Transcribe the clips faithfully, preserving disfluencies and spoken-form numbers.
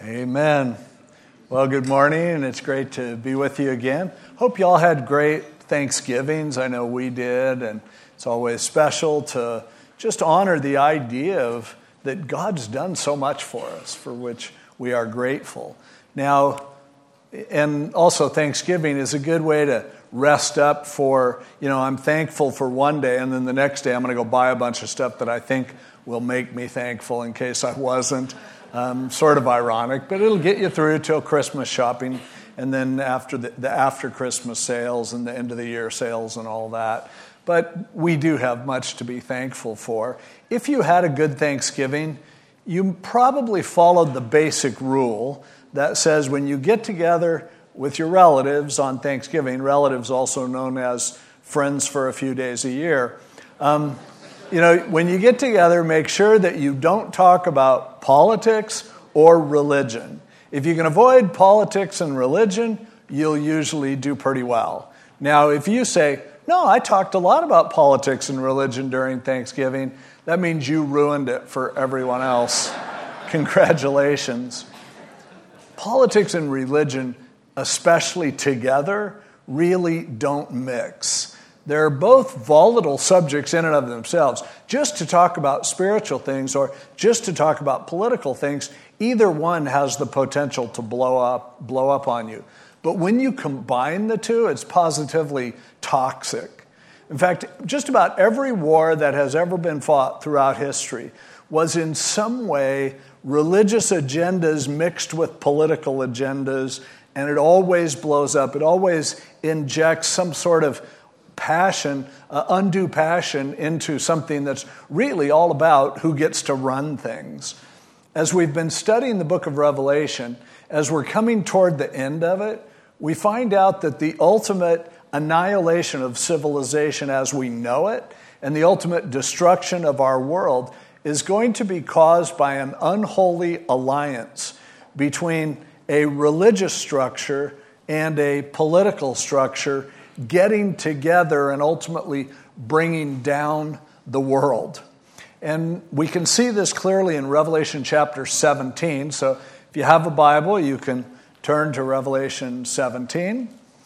Amen. Well, good morning, and it's great to be with you again. Hope you all had great Thanksgivings. I know we did, and it's always special to just honor the idea of that God's done so much for us, for which we are grateful. Now, and also Thanksgiving is a good way to rest up for, you know, I'm thankful for one day, and then the next day I'm going to go buy a bunch of stuff that I think will make me thankful in case I wasn't. Um, sort of ironic, but it'll get you through till Christmas shopping, and then after the, the after Christmas sales and the end of the year sales and all that. But we do have much to be thankful for. If you had a good Thanksgiving, you probably followed the basic rule that says when you get together with your relatives on Thanksgiving, relatives also known as friends for a few days a year, um, You know, when you get together, make sure that you don't talk about politics or religion. If you can avoid politics and religion, you'll usually do pretty well. Now, if you say, no, I talked a lot about politics and religion during Thanksgiving, that means you ruined it for everyone else. Congratulations. Politics and religion, especially together, really don't mix. They're both volatile subjects in and of themselves. Just to talk about spiritual things or just to talk about political things, either one has the potential to blow up, blow up on you. But when you combine the two, it's positively toxic. In fact, just about every war that has ever been fought throughout history was in some way religious agendas mixed with political agendas, and it always blows up. It always injects some sort of passion, uh, undue passion into something that's really all about who gets to run things. As we've been studying the book of Revelation, as we're coming toward the end of it, we find out that the ultimate annihilation of civilization as we know it and the ultimate destruction of our world is going to be caused by an unholy alliance between a religious structure and a political structure getting together and ultimately bringing down the world. And we can see this clearly in Revelation chapter seventeen. So if you have a Bible, you can turn to Revelation seventeen.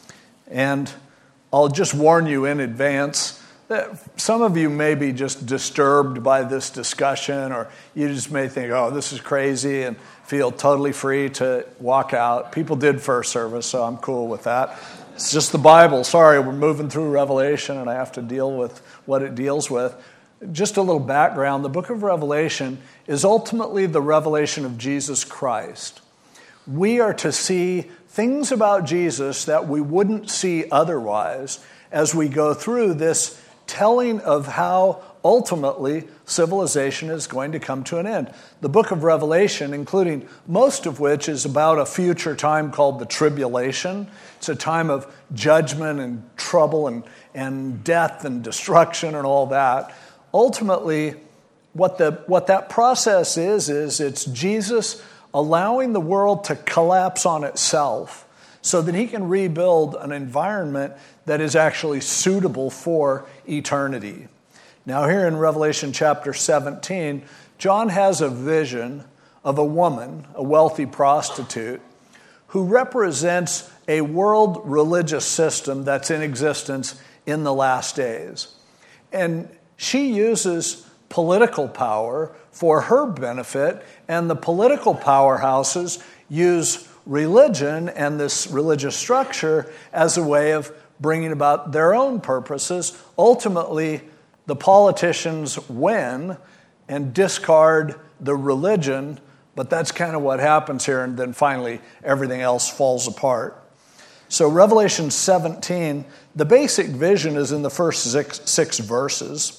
And I'll just warn you in advance that some of you may be just disturbed by this discussion, or you just may think, oh, this is crazy, and feel totally free to walk out. People did first service, so I'm cool with that. It's just the Bible. Sorry, we're moving through Revelation, and I have to deal with what it deals with. Just a little background. The book of Revelation is ultimately the revelation of Jesus Christ. We are to see things about Jesus that we wouldn't see otherwise as we go through this telling of how ultimately civilization is going to come to an end. The book of Revelation, including most of which is about a future time called the tribulation. It's a time of judgment and trouble and, and death and destruction and all that. Ultimately, what the what that process is, is it's Jesus allowing the world to collapse on itself so that he can rebuild an environment that is actually suitable for eternity. Now here in Revelation chapter seventeen, John has a vision of a woman, a wealthy prostitute, who represents a world religious system that's in existence in the last days. And she uses political power for her benefit, and the political powerhouses use religion and this religious structure as a way of bringing about their own purposes. Ultimately, the politicians win and discard the religion, but that's kind of what happens here, and then finally everything else falls apart. So Revelation seventeen, the basic vision is in the first six, six verses.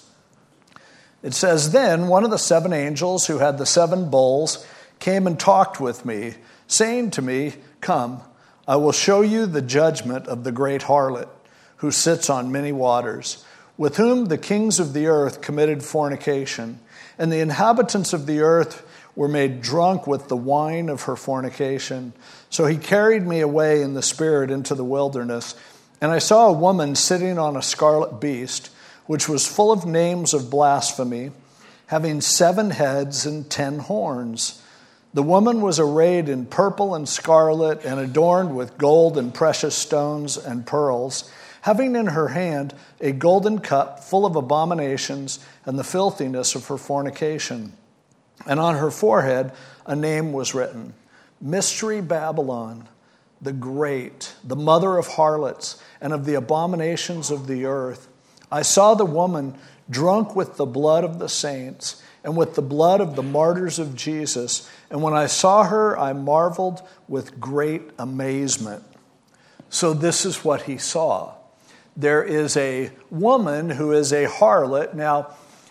It says, "Then one of the seven angels who had the seven bowls came and talked with me, saying to me, 'Come, I will show you the judgment of the great harlot, who sits on many waters, with whom the kings of the earth committed fornication, and the inhabitants of the earth were made drunk with the wine of her fornication. So he carried me away in the spirit into the wilderness, and I saw a woman sitting on a scarlet beast, which was full of names of blasphemy, having seven heads and ten horns. The woman was arrayed in purple and scarlet and adorned with gold and precious stones and pearls, having in her hand a golden cup full of abominations and the filthiness of her fornication. And on her forehead a name was written, Mystery Babylon, the Great, the mother of harlots and of the abominations of the earth. I saw the woman drunk with the blood of the saints and with the blood of the martyrs of Jesus. And when I saw her, I marveled with great amazement. So this is what he saw. There is a woman who is a harlot. Now,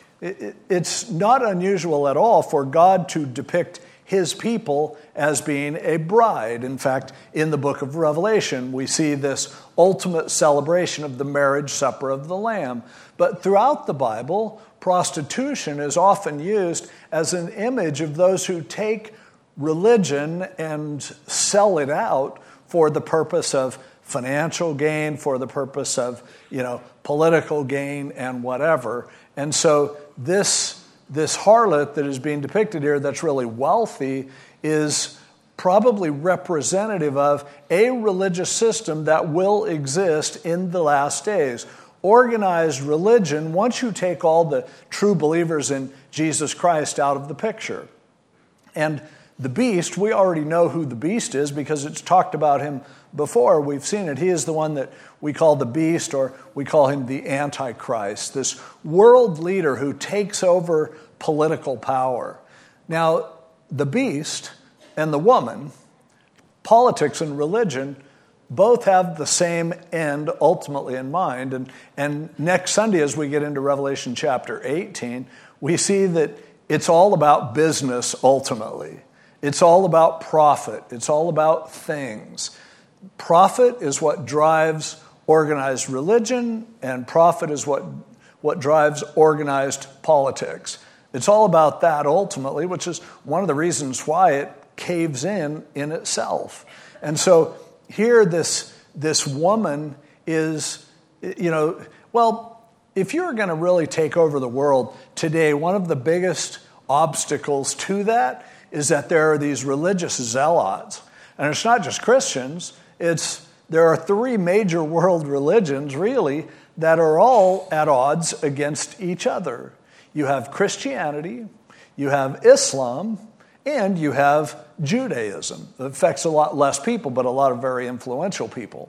it's not unusual at all for God to depict his people as being a bride. In fact, in the book of Revelation, we see this ultimate celebration of the marriage supper of the Lamb. But throughout the Bible, prostitution is often used as an image of those who take religion and sell it out for the purpose of financial gain, for the purpose of, you know, political gain and whatever. And so this This harlot that is being depicted here that's really wealthy is probably representative of a religious system that will exist in the last days. Organized religion, once you take all the true believers in Jesus Christ out of the picture. And the beast, we already know who the beast is because it's talked about him before. We've seen it. He is the one that we call the beast, or we call him the Antichrist, this world leader who takes over political power. Now, the beast and the woman, politics and religion, both have the same end ultimately in mind. And, and next Sunday, as we get into Revelation chapter eighteen, we see that it's all about business ultimately. It's all about profit. It's all about things. Profit is what drives organized religion, and profit is what, what drives organized politics. It's all about that ultimately, which is one of the reasons why it caves in in itself. And so here this, this woman is, you know, well, if you're going to really take over the world today, one of the biggest obstacles to that is that there are these religious zealots. And it's not just Christians. It's there are three major world religions, really, that are all at odds against each other. You have Christianity, you have Islam, and you have Judaism. It affects a lot less people, but a lot of very influential people.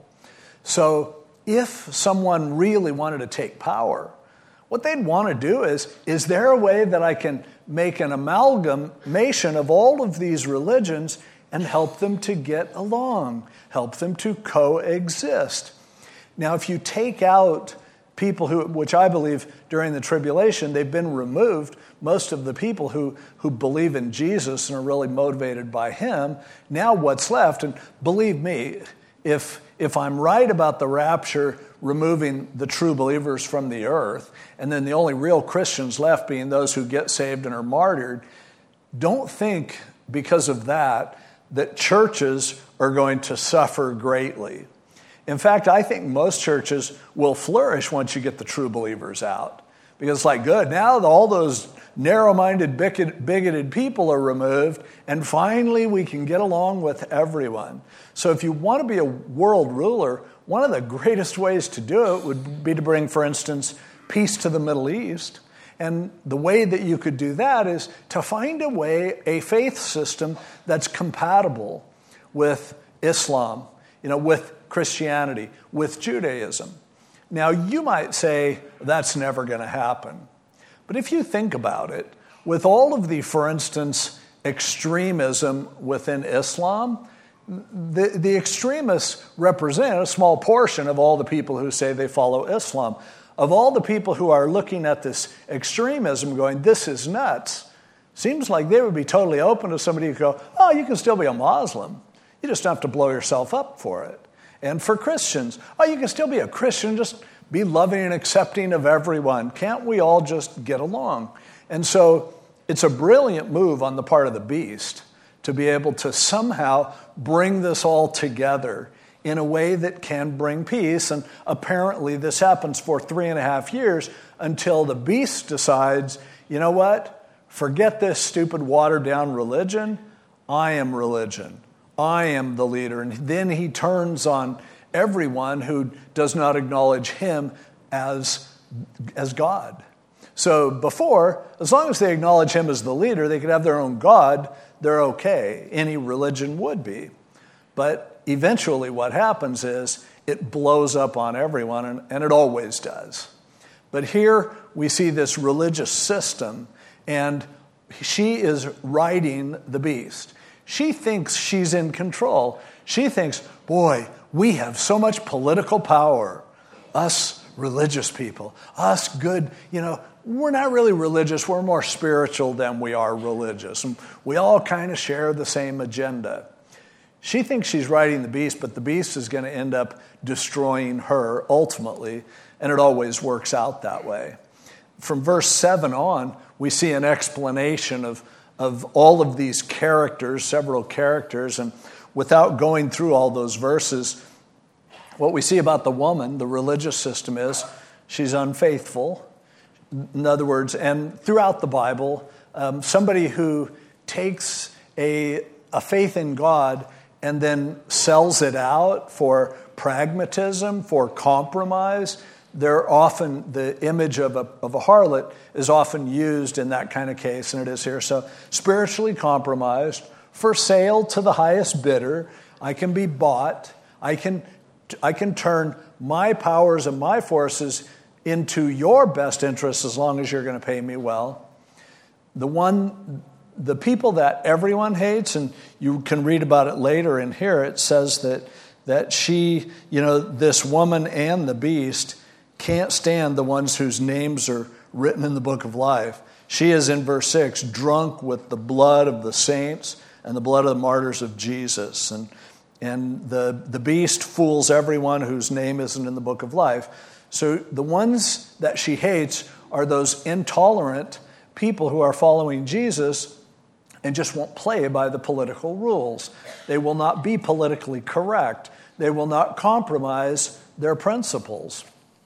So if someone really wanted to take power, what they'd want to do is, is there a way that I can make an amalgamation of all of these religions and help them to get along, help them to coexist? Now, if you take out people who, which I believe during the tribulation, they've been removed, most of the people who, who believe in Jesus and are really motivated by him, now what's left? And believe me, if if I'm right about the rapture removing the true believers from the earth, and then the only real Christians left being those who get saved and are martyred, don't think because of that that churches are going to suffer greatly. In fact, I think most churches will flourish once you get the true believers out. Because it's like, good, now all those narrow-minded, bigoted people are removed, and finally we can get along with everyone. So if you want to be a world ruler, one of the greatest ways to do it would be to bring, for instance, peace to the Middle East. And the way that you could do that is to find a way, a faith system that's compatible with Islam, you know, with Christianity, with Judaism. Now, you might say that's never going to happen. But if you think about it, with all of the, for instance, extremism within Islam, the, the extremists represent a small portion of all the people who say they follow Islam. Of all the people who are looking at this extremism going, this is nuts, seems like they would be totally open to somebody who go, oh, you can still be a Muslim. You just don't have to blow yourself up for it. And for Christians, oh, you can still be a Christian, just be loving and accepting of everyone. Can't we all just get along? And so it's a brilliant move on the part of the beast to be able to somehow bring this all together in a way that can bring peace. And apparently this happens for three and a half years until the beast decides, you know what? Forget this stupid watered down religion. I am religion. I am the leader. And then he turns on everyone who does not acknowledge him as, as God. So before, as long as they acknowledge him as the leader, they could have their own God, they're okay. Any religion would be. But eventually what happens is it blows up on everyone, and, and it always does. But here we see this religious system, and she is riding the beast. She thinks she's in control. She thinks, boy, we have so much political power. Us religious people, us good, you know, we're not really religious. We're more spiritual than we are religious. And we all kind of share the same agenda. She thinks she's riding the beast, but the beast is going to end up destroying her ultimately, and it always works out that way. From verse seven on, we see an explanation of, of all of these characters, several characters, and without going through all those verses, what we see about the woman, the religious system, is she's unfaithful. In other words, and throughout the Bible, um, somebody who takes a, a faith in God and then sells it out for pragmatism, for compromise, they're often, the image of a, of a harlot is often used in that kind of case, and it is here. So spiritually compromised, for sale to the highest bidder. I can be bought. I can, I can turn my powers and my forces into your best interests as long as you're going to pay me well. The one, the people that everyone hates, and you can read about it later in here, it says that, that she, you know, this woman and the beast can't stand the ones whose names are written in the book of life. She is, in verse six, drunk with the blood of the saints and the blood of the martyrs of Jesus. And, and the, the beast fools everyone whose name isn't in the book of life. So the ones that she hates are those intolerant people who are following Jesus and just won't play by the political rules. They will not be politically correct. They will not compromise their principles.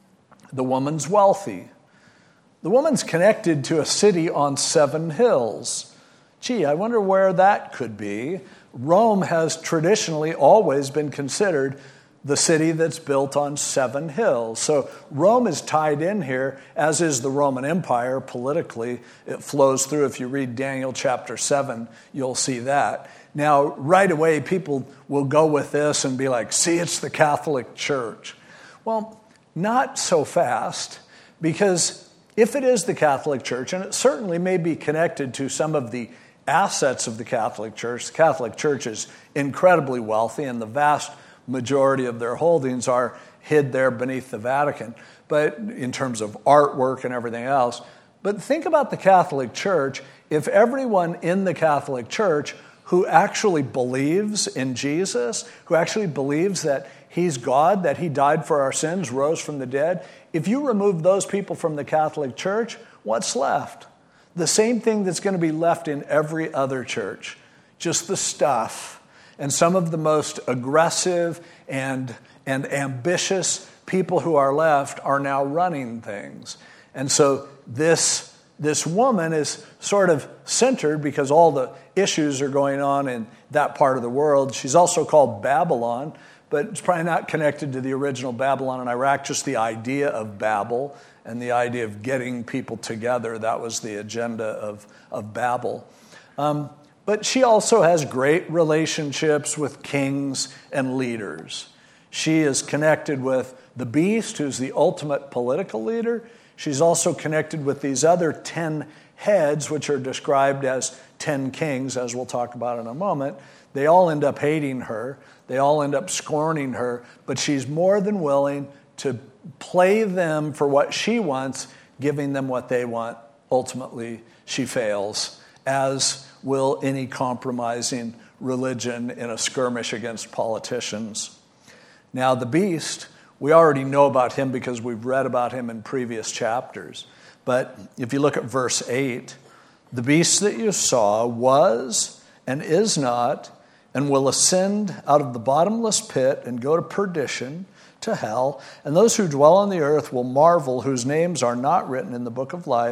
The woman's wealthy. The woman's connected to a city on seven hills. Gee, I wonder where that could be. Rome has traditionally always been considered the city that's built on seven hills. So Rome is tied in here, as is the Roman Empire politically. It flows through. If you read Daniel chapter seven, you'll see that. Now, right away, people will go with this and be like, see, it's the Catholic Church. Well, not so fast, because if it is the Catholic Church, and it certainly may be connected to some of the assets of the Catholic Church, the Catholic Church is incredibly wealthy, and the vast majority of their holdings are hid there beneath the Vatican, but in terms of artwork and everything else. But think about the Catholic Church. If everyone in the Catholic Church who actually believes in Jesus, who actually believes that he's God, that he died for our sins, rose from the dead, if you remove those people from the Catholic Church, what's left? The same thing that's going to be left in every other church, just the stuff. And some of the most aggressive and, and ambitious people who are left are now running things. And so this, this woman is sort of centered because all the issues are going on in that part of the world. She's also called Babylon, but it's probably not connected to the original Babylon in Iraq, just the idea of Babel and the idea of getting people together. That was the agenda of, of Babel. Um, But she also has great relationships with kings and leaders. She is connected with the beast, who's the ultimate political leader. She's also connected with these other ten heads, which are described as ten kings, as we'll talk about in a moment. They all end up hating her. They all end up scorning her. But she's more than willing to play them for what she wants, giving them what they want. Ultimately, she fails, as will any compromising religion in a skirmish against politicians. Now, the beast, we already know about him because we've read about him in previous chapters. But if you look at verse eight, the beast that you saw was and is not and will ascend out of the bottomless pit and go to perdition, to hell. And those who dwell on the earth will marvel, whose names are not written in the book of life,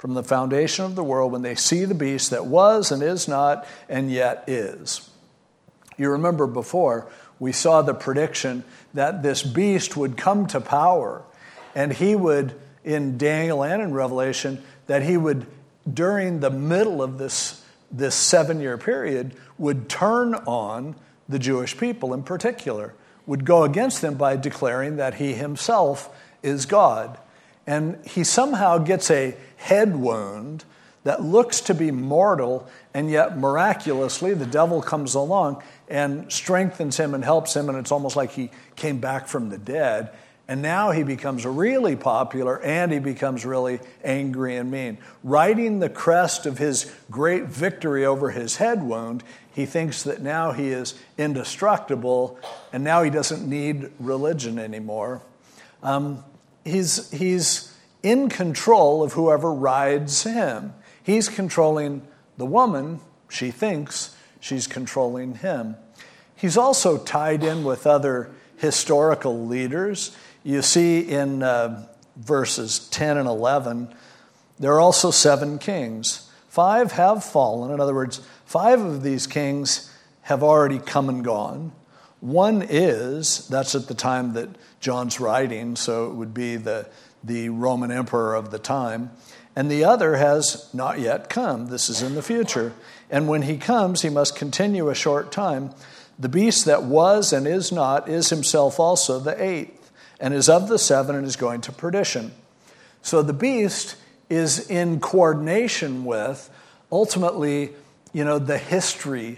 from the foundation of the world when they see the beast that was and is not and yet is. You remember before, we saw the prediction that this beast would come to power, and he would, in Daniel and in Revelation, that he would, during the middle of this, this seven-year period, would turn on the Jewish people in particular, would go against them by declaring that he himself is God. And he somehow gets a head wound that looks to be mortal, and yet miraculously the devil comes along and strengthens him and helps him, and it's almost like he came back from the dead. And now he becomes really popular, and he becomes really angry and mean. Riding the crest of his great victory over his head wound, he thinks that now he is indestructible, and now he doesn't need religion anymore. Um, he's, he's in control of whoever rides him. He's controlling the woman. She thinks she's controlling him. He's also tied in with other historical leaders. You see in uh, verses ten and eleven, there are also seven kings. Five have fallen. In other words, five of these kings have already come and gone. One is, that's at the time that John's writing, so it would be the, the Roman emperor of the time. And the other has not yet come. This is in the future. And when he comes, he must continue a short time. The beast that was and is not is himself also the eighth, and is of the seven and is going to perdition. So the beast is in coordination with, ultimately, you know, the history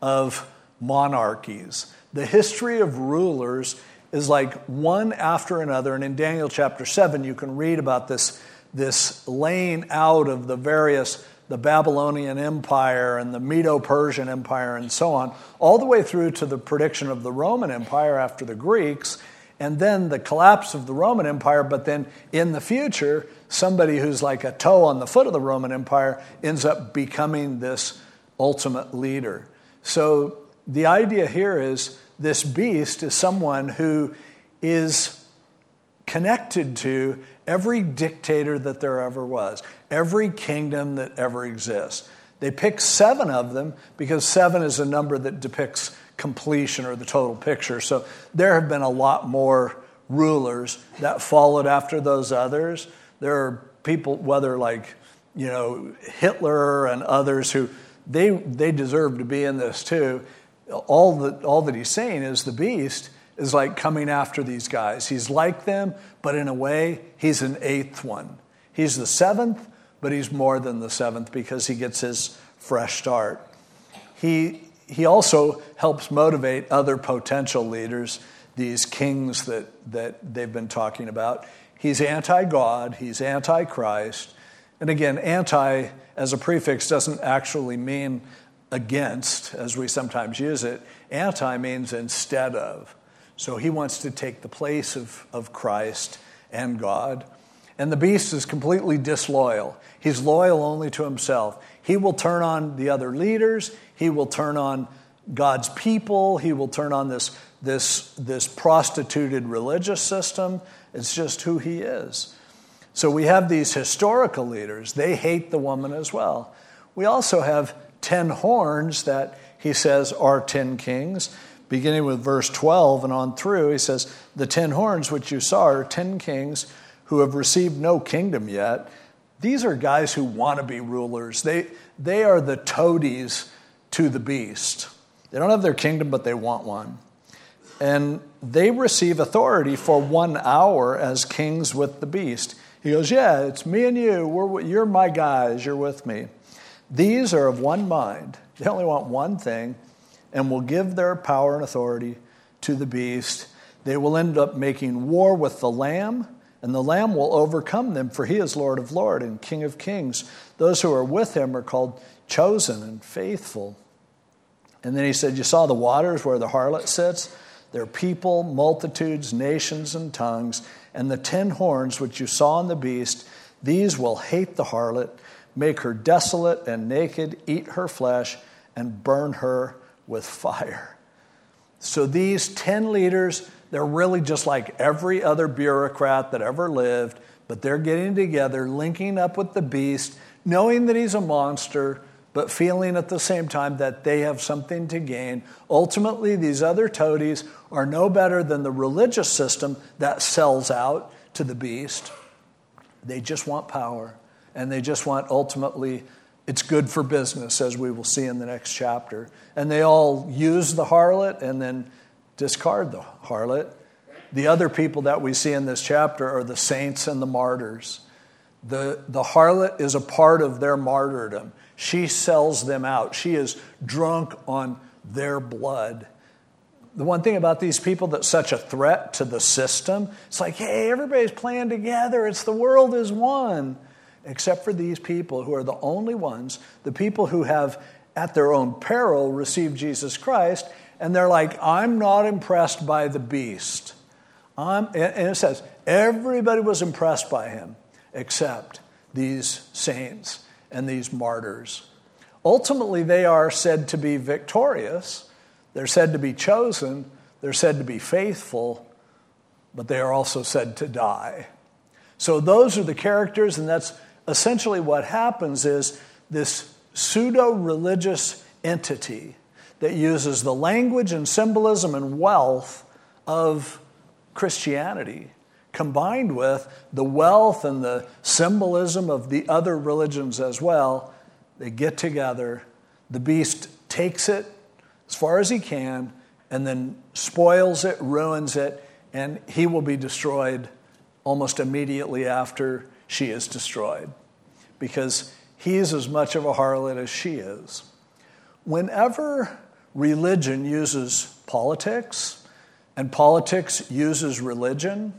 of monarchies. The history of rulers is like one after another. And in Daniel chapter seven, you can read about this, this laying out of the various, the Babylonian Empire and the Medo-Persian Empire and so on, all the way through to the prediction of the Roman Empire after the Greeks, and then the collapse of the Roman Empire. But then in the future, somebody who's like a toe on the foot of the Roman Empire ends up becoming this ultimate leader. So the idea here is this beast is someone who is connected to every dictator that there ever was, every kingdom that ever exists. They pick seven of them because seven is a number that depicts completion or the total picture. So there have been a lot more rulers that followed after those others. There are people, whether like, you know, Hitler and others, who they they deserve to be in this too. All that all that he's saying is the beast is like coming after these guys. He's like them, but in a way, he's an eighth one. He's the seventh, but he's more than the seventh because he gets his fresh start. He he also helps motivate other potential leaders, these kings that, that they've been talking about. He's anti-God, he's anti-Christ. And again, anti as a prefix doesn't actually mean against, as we sometimes use it. Anti means instead of. So he wants to take the place of, of Christ and God. And the beast is completely disloyal. He's loyal only to himself. He will turn on the other leaders. He will turn on God's people. He will turn on this, this, this prostituted religious system. It's just who he is. So we have these historical leaders. They hate the woman as well. We also have ten horns that he says are ten kings. Beginning with verse twelve and on through, he says, the ten horns which you saw are ten kings who have received no kingdom yet. These are guys who want to be rulers. They, they are the toadies to the beast. They don't have their kingdom, but they want one. And they receive authority for one hour as kings with the beast. He goes, yeah, it's me and you. We're, you're my guys. You're with me. These are of one mind. They only want one thing, and will give their power and authority to the beast. They will end up making war with the Lamb, and the Lamb will overcome them, for he is Lord of Lords and King of Kings. Those who are with him are called chosen and faithful. And then he said, you saw the waters where the harlot sits? Their people, multitudes, nations, and tongues. And the ten horns which you saw in the beast, these will hate the harlot, make her desolate and naked, eat her flesh, and burn her with fire. So these ten leaders, they're really just like every other bureaucrat that ever lived, But they're getting together, linking up with the beast, knowing that he's a monster, but feeling at the same time that they have something to gain. Ultimately, these other toadies are no better than the religious system that sells out to the beast. They just want power, and they just want, ultimately, it's good for business, as we will see in the next chapter. And they all use the harlot and then discard the harlot. The other people that we see in this chapter are the saints and the martyrs. The, the harlot is a part of their martyrdom. She sells them out. She is drunk on their blood. The one thing about these people that's such a threat to the system, it's like, hey, everybody's playing together. It's the world is one. Except for these people who are the only ones, the people who have, at their own peril, received Jesus Christ, and they're like, I'm not impressed by the beast. I'm, and it says, everybody was impressed by him, except these saints and these martyrs. Ultimately, they are said to be victorious. They're said to be chosen. They're said to be faithful, but they are also said to die. So those are the characters, and that's essentially what happens is this pseudo-religious entity that uses the language and symbolism and wealth of Christianity, combined with the wealth and the symbolism of the other religions as well. They get together. The beast takes it as far as he can and then spoils it, ruins it, and he will be destroyed almost immediately after she is destroyed, because he is as much of a harlot as she is. Whenever religion uses politics and politics uses religion,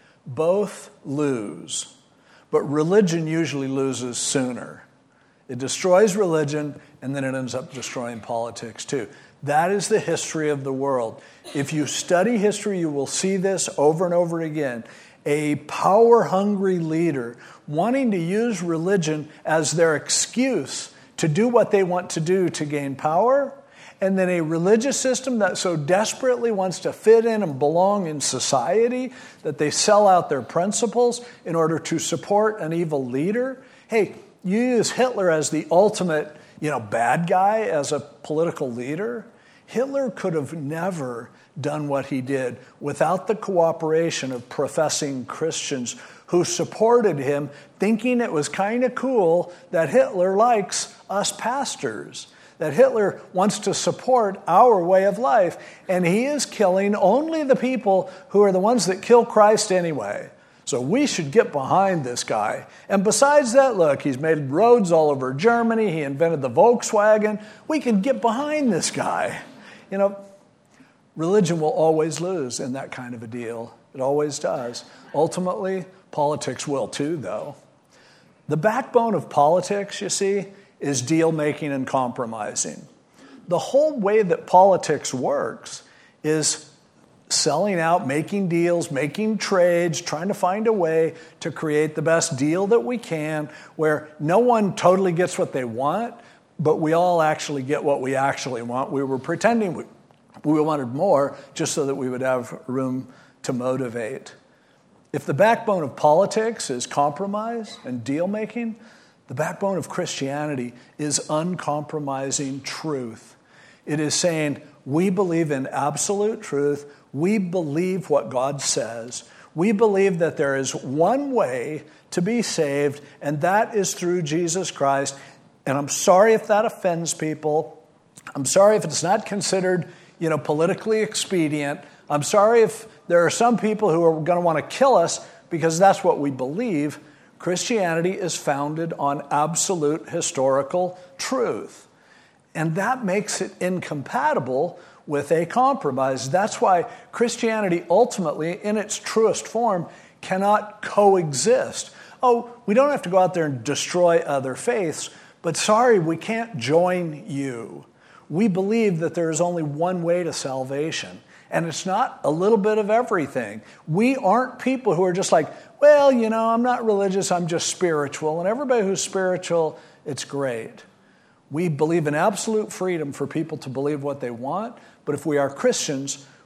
both lose. But religion usually loses sooner. It destroys religion, and then it ends up destroying politics too. That is the history of the world. If you study history, you will see this over and over again. A power-hungry leader wanting to use religion as their excuse to do what they want to do to gain power, and then a religious system that so desperately wants to fit in and belong in society that they sell out their principles in order to support an evil leader. Hey, you use Hitler as the ultimate, you know, bad guy as a political leader. Hitler could have never done what he did without the cooperation of professing Christians who supported him, thinking it was kind of cool that Hitler likes us pastors, that Hitler wants to support our way of life, and he is killing only the people who are the ones that kill Christ anyway. So we should get behind this guy. And besides that, look, he's made roads all over Germany. He invented the Volkswagen. We can get behind this guy. You know, religion will always lose in that kind of a deal. It always does. Ultimately, politics will too, though. The backbone of politics, you see, is deal-making and compromising. The whole way that politics works is selling out, making deals, making trades, trying to find a way to create the best deal that we can, where no one totally gets what they want, but we all actually get what we actually want. We were pretending we, we wanted more just so that we would have room to motivate. If the backbone of politics is compromise and deal-making, the backbone of Christianity is uncompromising truth. It is saying, we believe in absolute truth. We believe what God says. We believe that there is one way to be saved, and that is through Jesus Christ. And I'm sorry if that offends people. I'm sorry if it's not considered, you know, politically expedient. I'm sorry if there are some people who are going to want to kill us because that's what we believe. Christianity is founded on absolute historical truth. And that makes it incompatible with a compromise. That's why Christianity ultimately, in its truest form, cannot coexist. Oh, we don't have to go out there and destroy other faiths, but sorry, we can't join you. We believe that there is only one way to salvation, and it's not a little bit of everything. We aren't people who are just like, well, you know, I'm not religious, I'm just spiritual, and everybody who's spiritual, it's great. We believe in absolute freedom for people to believe what they want, but if we are Christians,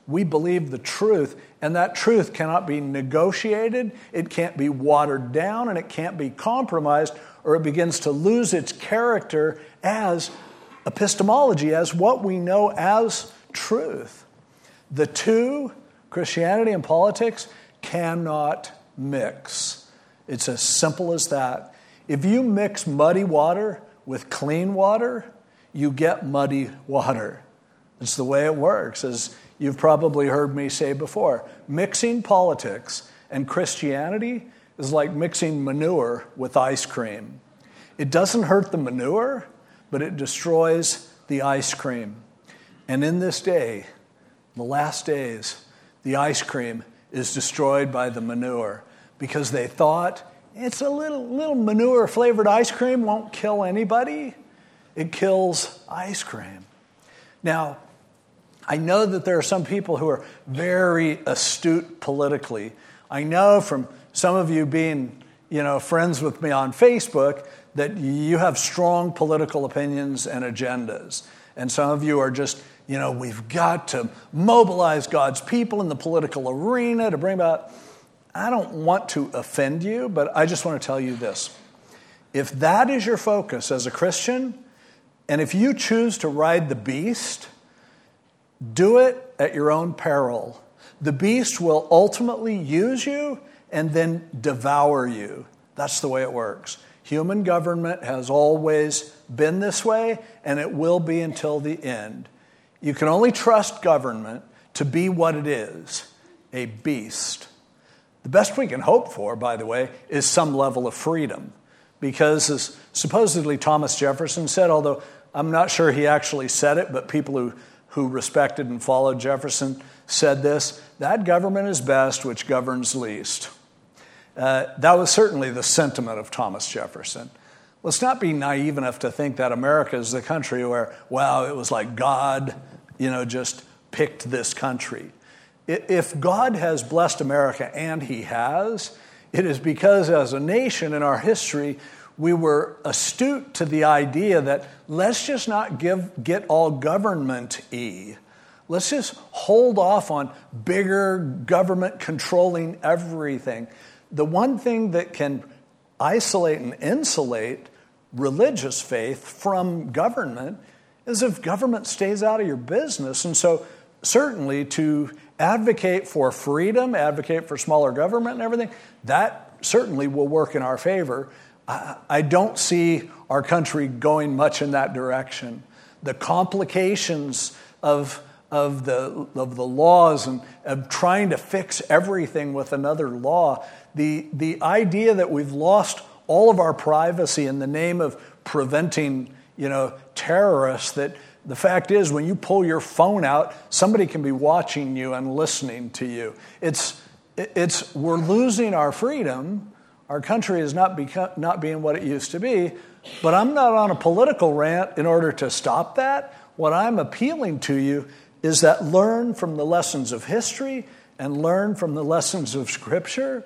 we believe the truth, and that truth cannot be negotiated, it can't be watered down, and it can't be compromised, or it begins to lose its character as epistemology, as what we know as truth. The two, Christianity and politics, cannot mix. It's as simple as that. If you mix muddy water with clean water, you get muddy water. It's the way it works, as you've probably heard me say before. Mixing politics and Christianity is like mixing manure with ice cream. It doesn't hurt the manure, but it destroys the ice cream. And in this day, the last days, the ice cream is destroyed by the manure because they thought it's a little, little manure-flavored ice cream won't kill anybody. It kills ice cream. Now, I know that there are some people who are very astute politically. I know from some of you being, you know, friends with me on Facebook that you have strong political opinions and agendas. And some of you are just, you know, we've got to mobilize God's people in the political arena to bring about. I don't want to offend you, but I just want to tell you this. If that is your focus as a Christian, and if you choose to ride the beast, do it at your own peril. The beast will ultimately use you and then devour you. That's the way it works. Human government has always been this way, and it will be until the end. You can only trust government to be what it is, a beast. The best we can hope for, by the way, is some level of freedom. Because as supposedly Thomas Jefferson said, although I'm not sure he actually said it, but people who, who respected and followed Jefferson said this, that government is best which governs least. Uh, that was certainly the sentiment of Thomas Jefferson. Let's not be naive enough to think that America is the country where, wow, it was like God, you know, just picked this country. If God has blessed America, and he has, it is because as a nation in our history, we were astute to the idea that let's just not give, get all government-y. Let's just hold off on bigger government controlling everything. The one thing that can isolate and insulate religious faith from government is if government stays out of your business. And so certainly to advocate for freedom, advocate for smaller government and everything, that certainly will work in our favor. I, I don't see our country going much in that direction. The complications of, of, the, of the laws and of trying to fix everything with another law, the, the idea that we've lost all of our privacy in the name of preventing, you know, terrorists, that the fact is, when you pull your phone out, somebody can be watching you and listening to you. It's, it's we're losing our freedom. Our country is not, become, not being what it used to be. But I'm not on a political rant in order to stop that. What I'm appealing to you is that learn from the lessons of history and learn from the lessons of Scripture.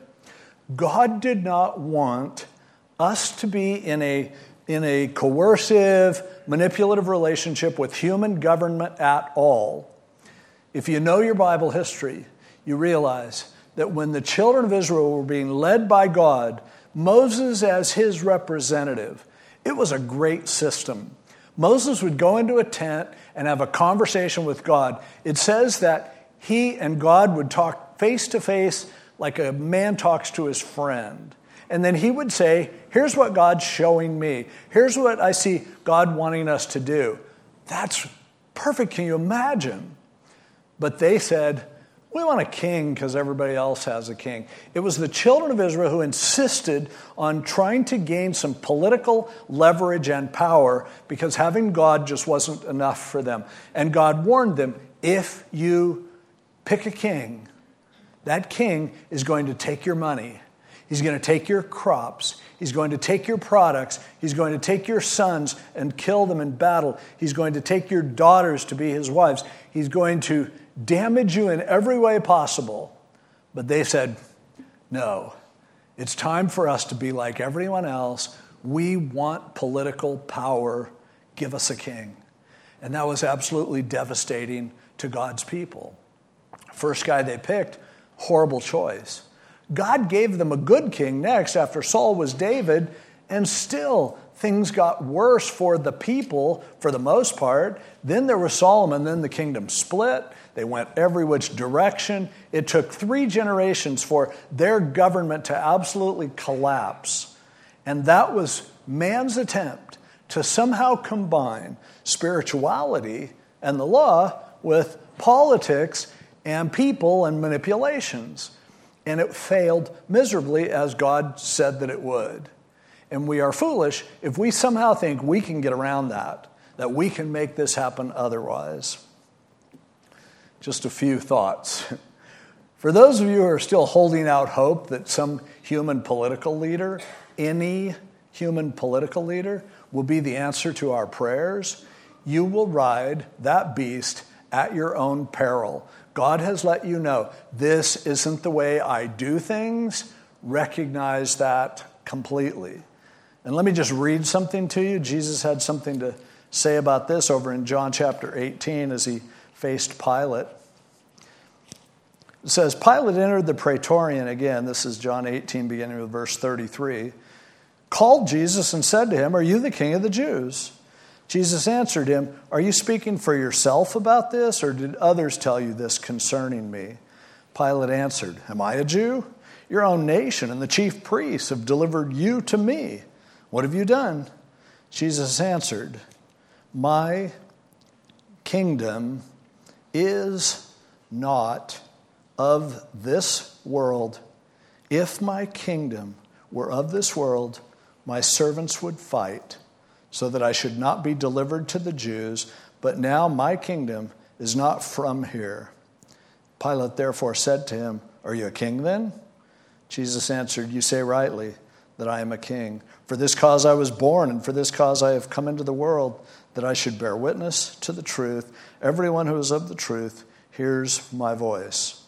God did not want us to be in a in a coercive, manipulative relationship with human government at all. If you know your Bible history, you realize that when the children of Israel were being led by God, Moses as his representative, it was a great system. Moses would go into a tent and have a conversation with God. It says that he and God would talk face to face like a man talks to his friend. And then he would say, here's what God's showing me. Here's what I see God wanting us to do. That's perfect. Can you imagine? But they said, we want a king because everybody else has a king. It was the children of Israel who insisted on trying to gain some political leverage and power because having God just wasn't enough for them. And God warned them, if you pick a king, that king is going to take your money. He's going to take your crops. He's going to take your products. He's going to take your sons and kill them in battle. He's going to take your daughters to be his wives. He's going to damage you in every way possible. But they said, no, it's time for us to be like everyone else. We want political power. Give us a king. And that was absolutely devastating to God's people. First guy they picked, horrible choice. God gave them a good king next after Saul was David, and still things got worse for the people for the most part. Then there was Solomon, then the kingdom split. They went every which direction. It took three generations for their government to absolutely collapse. And that was man's attempt to somehow combine spirituality and the law with politics and people and manipulations. And it failed miserably, as God said that it would. And we are foolish if we somehow think we can get around that, that we can make this happen otherwise. Just a few thoughts. For those of you who are still holding out hope that some human political leader, any human political leader, will be the answer to our prayers, you will ride that beast at your own peril. God has let you know, this isn't the way I do things. Recognize that completely. And let me just read something to you. Jesus had something to say about this over in John chapter eighteen as he faced Pilate. It says, Pilate entered the praetorium again. This is John eighteen, beginning with verse thirty-three. Called Jesus and said to him, are you the king of the Jews? Jesus answered him, are you speaking for yourself about this, or did others tell you this concerning me? Pilate answered, am I a Jew? Your own nation and the chief priests have delivered you to me. What have you done? Jesus answered, my kingdom is not of this world. If my kingdom were of this world, my servants would fight so that I should not be delivered to the Jews, but now my kingdom is not from here. Pilate therefore said to him, are you a king then? Jesus answered, you say rightly that I am a king. For this cause I was born, and for this cause I have come into the world, that I should bear witness to the truth. Everyone who is of the truth hears my voice.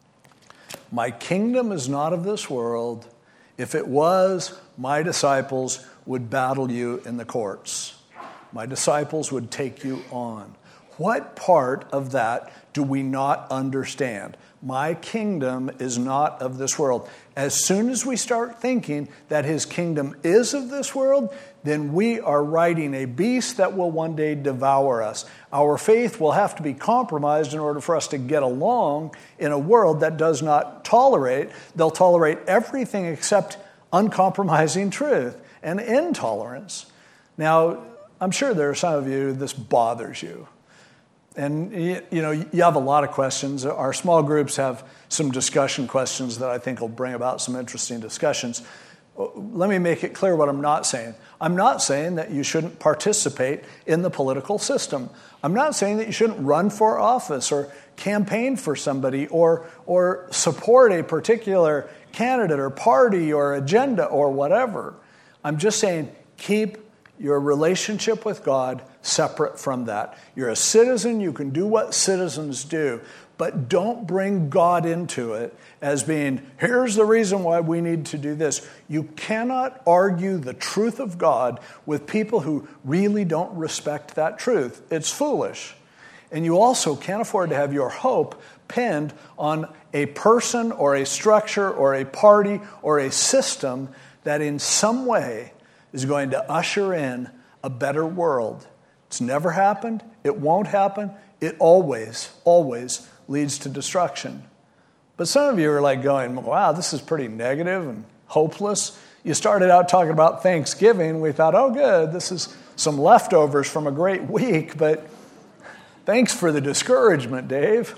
My kingdom is not of this world. If it was, my disciples would battle you in the courts. My disciples would take you on. What part of that do we not understand? My kingdom is not of this world. As soon as we start thinking that his kingdom is of this world, then we are riding a beast that will one day devour us. Our faith will have to be compromised in order for us to get along in a world that does not tolerate. They'll tolerate everything except uncompromising truth and intolerance. Now, I'm sure there are some of you, this bothers you. And, you know, you have a lot of questions. Our small groups have some discussion questions that I think will bring about some interesting discussions. Let me make it clear what I'm not saying. I'm not saying that you shouldn't participate in the political system. I'm not saying that you shouldn't run for office or campaign for somebody or, or support a particular candidate or party or agenda or whatever. I'm just saying keep your relationship with God separate from that. You're a citizen. You can do what citizens do. But don't bring God into it as being, here's the reason why we need to do this. You cannot argue the truth of God with people who really don't respect that truth. It's foolish. And you also can't afford to have your hope pinned on a person or a structure or a party or a system that in some way is going to usher in a better world. It's never happened. It won't happen. It always, always leads to destruction. But some of you are like going, wow, this is pretty negative and hopeless. You started out talking about Thanksgiving. We thought, oh, good, this is some leftovers from a great week, but thanks for the discouragement, Dave.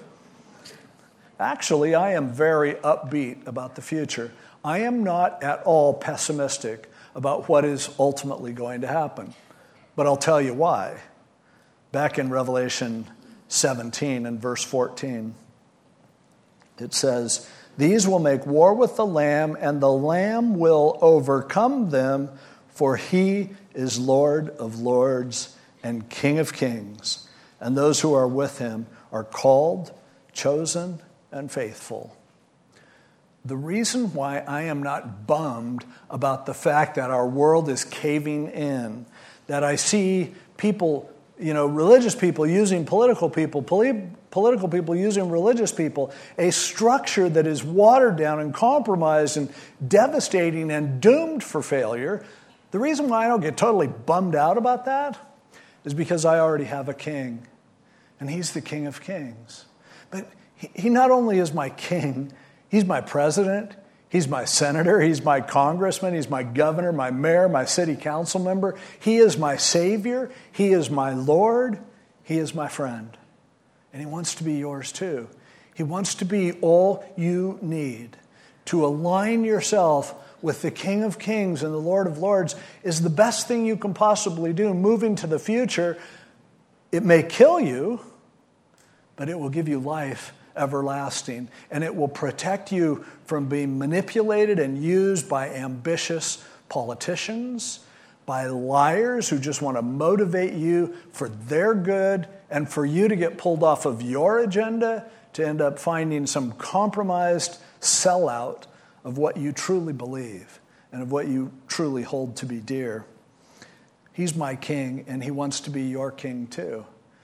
Actually, I am very upbeat about the future. I am not at all pessimistic about what is ultimately going to happen. But I'll tell you why. Back in Revelation seventeen and verse fourteen, it says, these will make war with the Lamb, and the Lamb will overcome them, for he is Lord of lords and King of kings. And those who are with him are called, chosen, and faithful. The reason why I am not bummed about the fact that our world is caving in, that I see people you know, religious people using political people, poli- political people using religious people, a structure that is watered down and compromised and devastating and doomed for failure. The reason why I don't get totally bummed out about that is because I already have a king, and he's the King of Kings. But he, he not only is my king, he's my president, he's my senator, he's my congressman, he's my governor, my mayor, my city council member. He is my Savior, he is my Lord, he is my friend. And he wants to be yours too. He wants to be all you need. To align yourself with the King of Kings and the Lord of Lords is the best thing you can possibly do. Moving to the future, it may kill you, but it will give you life everlasting, and it will protect you from being manipulated and used by ambitious politicians, by liars who just want to motivate you for their good and for you to get pulled off of your agenda to end up finding some compromised sellout of what you truly believe and of what you truly hold to be dear. He's my king, and he wants to be your king too.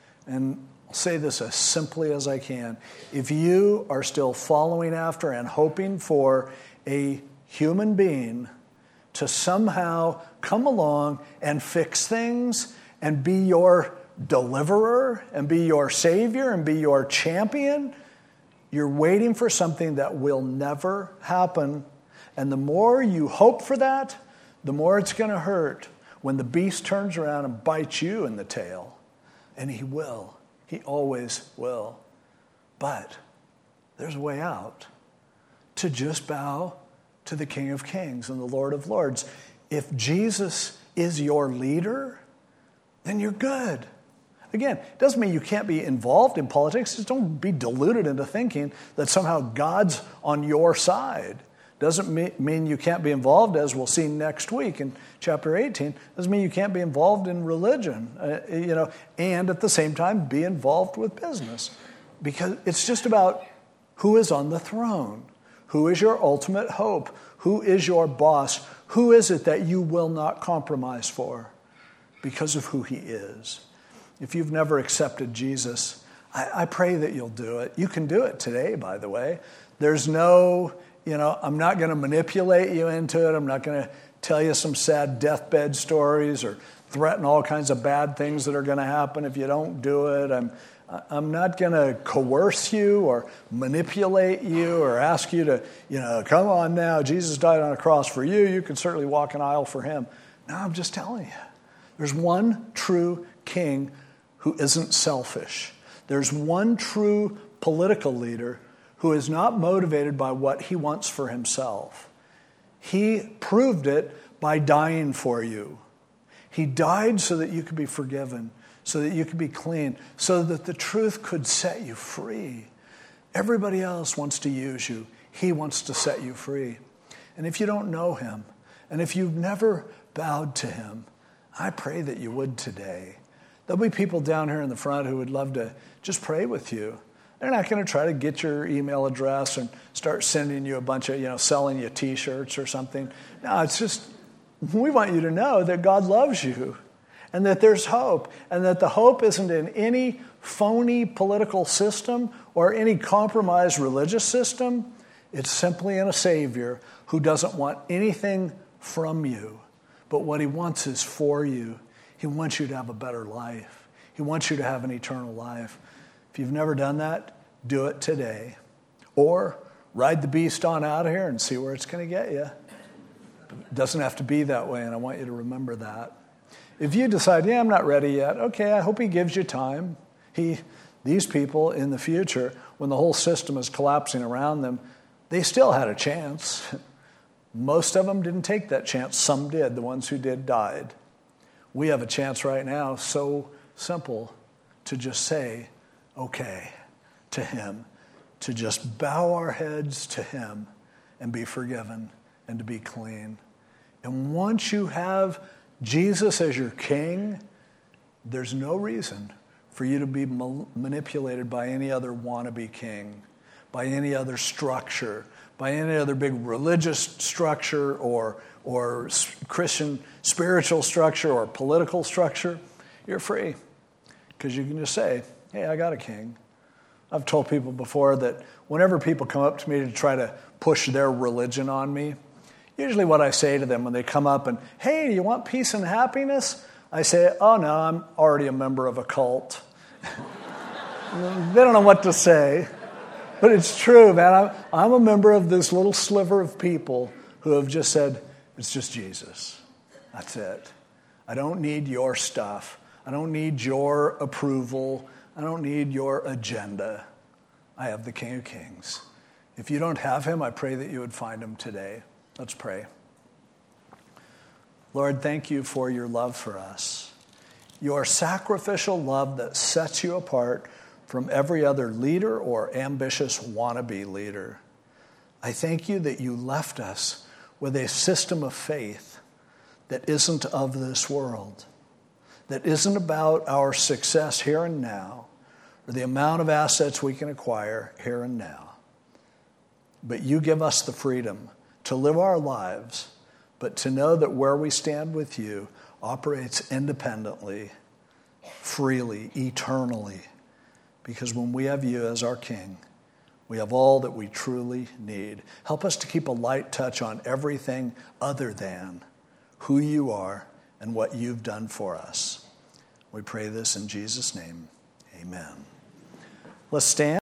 And I'll say this as simply as I can. If you are still following after and hoping for a human being to somehow come along and fix things and be your deliverer and be your savior and be your champion, you're waiting for something that will never happen. And the more you hope for that, the more it's going to hurt when the beast turns around and bites you in the tail. And he will. He always will. But there's a way out. To just bow to the King of Kings and the Lord of Lords. If Jesus is your leader, then you're good. Again, it doesn't mean you can't be involved in politics. Just don't be deluded into thinking that somehow God's on your side. Doesn't mean you can't be involved, as we'll see next week in chapter eighteen. Doesn't mean you can't be involved in religion, uh, you know, and at the same time be involved with business. Because it's just about who is on the throne. Who is your ultimate hope? Who is your boss? Who is it that you will not compromise for because of who he is? If you've never accepted Jesus, I, I pray that you'll do it. You can do it today, by the way. There's no, you know, I'm not going to manipulate you into it. I'm not going to tell you some sad deathbed stories or threaten all kinds of bad things that are going to happen if you don't do it. I'm, I'm not going to coerce you or manipulate you or ask you to, you know, come on now, Jesus died on a cross for you. You can certainly walk an aisle for him. No, I'm just telling you. There's one true king who isn't selfish. There's one true political leader who is not motivated by what he wants for himself. He proved it by dying for you. He died so that you could be forgiven, so that you could be clean, so that the truth could set you free. Everybody else wants to use you. He wants to set you free. And if you don't know him, and if you've never bowed to him, I pray that you would today. There'll be people down here in the front who would love to just pray with you. They're not going to try to get your email address and start sending you a bunch of, you know, selling you T-shirts or something. No, it's just, we want you to know that God loves you and that there's hope, and that the hope isn't in any phony political system or any compromised religious system. It's simply in a Savior who doesn't want anything from you, but what he wants is for you. He wants you to have a better life. He wants you to have an eternal life. If you've never done that, do it today. Or ride the beast on out of here and see where it's going to get you. It doesn't have to be that way, and I want you to remember that. If you decide, yeah, I'm not ready yet, okay, I hope he gives you time. He, these people in the future, when the whole system is collapsing around them, they still had a chance. Most of them didn't take that chance. Some did. The ones who did died. We have a chance right now, so simple, to just say, okay, to him, to just bow our heads to him and be forgiven and to be clean. And once you have Jesus as your king, there's no reason for you to be ma- manipulated by any other wannabe king, by any other structure, by any other big religious structure or, or Christian spiritual structure or political structure. You're free. because you can just say, hey, I got a king. I've told people before that whenever people come up to me to try to push their religion on me, usually what I say to them when they come up and, hey, do you want peace and happiness? I say, oh, no, I'm already a member of a cult. They don't know what to say. But it's true, man. I'm, I'm a member of this little sliver of people who have just said, it's just Jesus. That's it. I don't need your stuff. I don't need your approval. I don't need your agenda. I have the King of Kings. If you don't have him, I pray that you would find him today. Let's pray. Lord, thank you for your love for us. Your sacrificial love that sets you apart from every other leader or ambitious wannabe leader. I thank you that you left us with a system of faith that isn't of this world, that isn't about our success here and now, or the amount of assets we can acquire here and now. But you give us the freedom to live our lives, but to know that where we stand with you operates independently, freely, eternally. Because when we have you as our King, we have all that we truly need. Help us to keep a light touch on everything other than who you are and what you've done for us. We pray this in Jesus' name. Amen. Let's stand.